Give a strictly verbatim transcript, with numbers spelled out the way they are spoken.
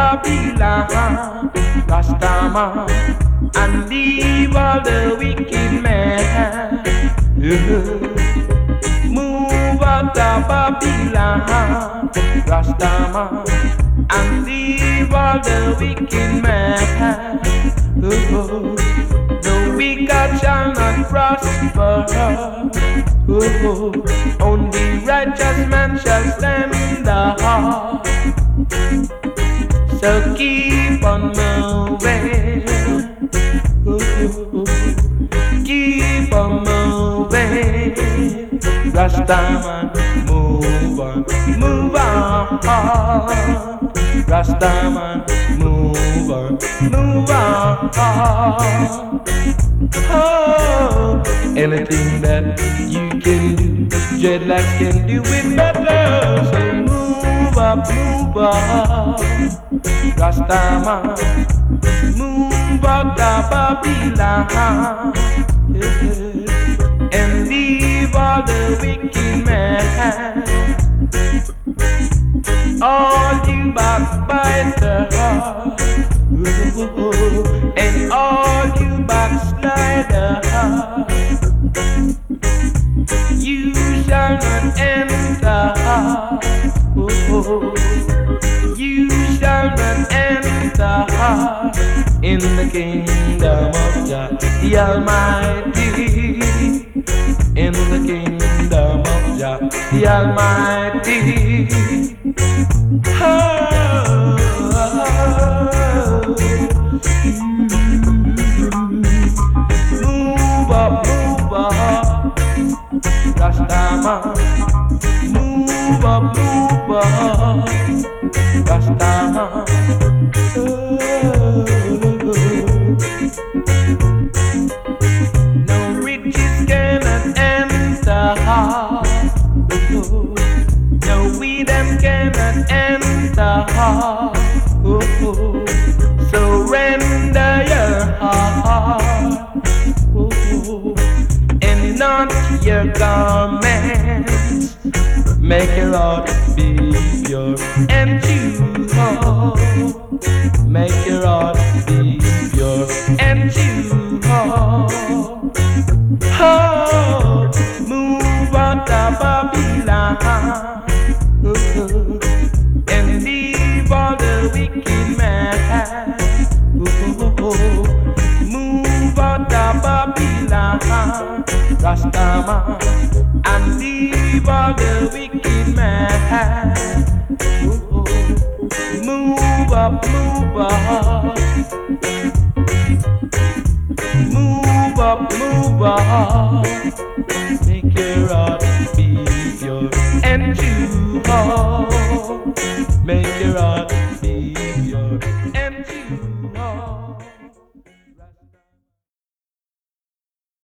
Babylon, Rastaman, and leave all the wicked men. Move out of Babylon, Rastaman, and leave all the wicked men. The wicked shall not prosper. Only righteous man shall stand up. So keep on moving, keep on moving, Rastaman, move on, move on, Rastaman, move on, move on. Oh, anything that you can do, dreadlocks can do it better. So move up, move up, Rastaman, move out of Babylon, yeah, and leave all the wicked men. All you backbiters, and all you backsliders, you shall not enter. You shall not enter in the kingdom of God the Almighty. In the kingdom of God the Almighty. Oh, move up, move up, Rastaman. Move up, move up, Rastaman. Oh. No riches cannot enter. No we them cannot enter. Oh. Surrender your heart, oh, and not your garments. Make your heart be pure and true. Oh. Make your heart be pure and true. Oh. Oh. Move out of Babylon, oh, and leave all the wicked men. Oh. Move out of Babylon, Rastaman, and leave all the wicked men. Oh, move up, move up, move up, move up, make your heart